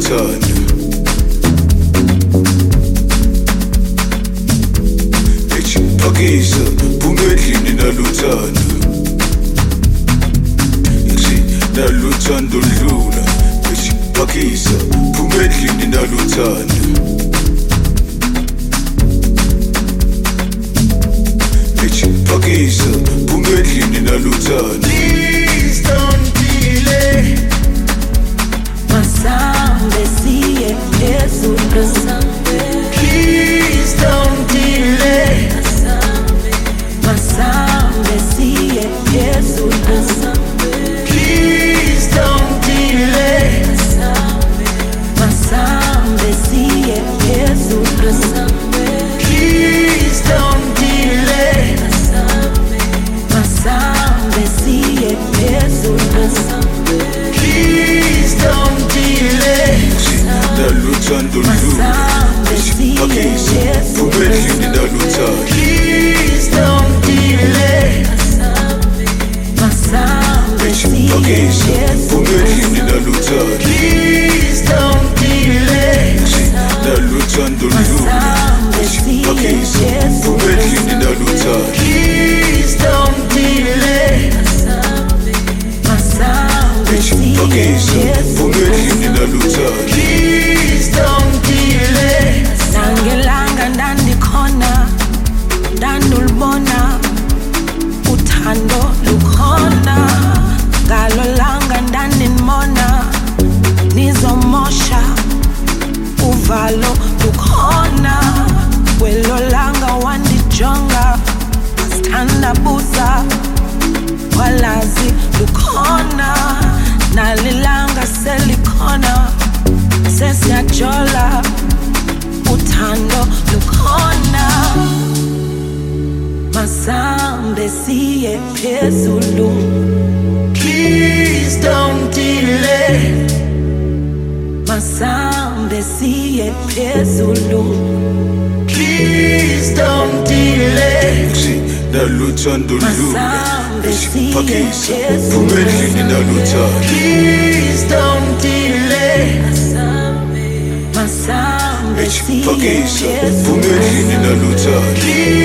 naluthando. Ethi phakisa phuma endlini naluthando. Ethi naluthando dlula. Ethi phakisa phuma endlini naluthando. Ethi phakisa phuma endlini naluthando. Please don't delay. Masambe siye phezulu. Please don't delay. Masambe siye phezulu. Please don't delay. Masambe siye phezulu. Please don't delay. Masambe siye phezulu. Please don't delay. Naluthando dlula. Masambe siye Phakisa phuma endlini naluthando. Please don't delay. Masambe siye Phakisa phuma phezulu. endlini naluthando. Please don't delay. Naluthando dlula. Masambe siye Phakisa phuma phezulu. endlini naluthando. Please don't delay. Masambe siye Phakisa phuma phezulu. endlini naluthando. Please don't delay. Nangelanga ndandikhona ndandulibona uthando lukhona ngalo langa ndandinibona nizomosha uvalo lukhona kwelo langa wandijonga sithandabuza walazi lukhona nalilanga selikhona sesiyajola uthando lukhona masambe siye phezulu. Please don't delay. Masambe siye phezulu. Please don't delay. Naluthando dlula. Masambe siye Phakisa phezulu. phuma endlini naluthando. Please don't delay. Masambe siye Phakisa phuma phezulu. endlini naluthando.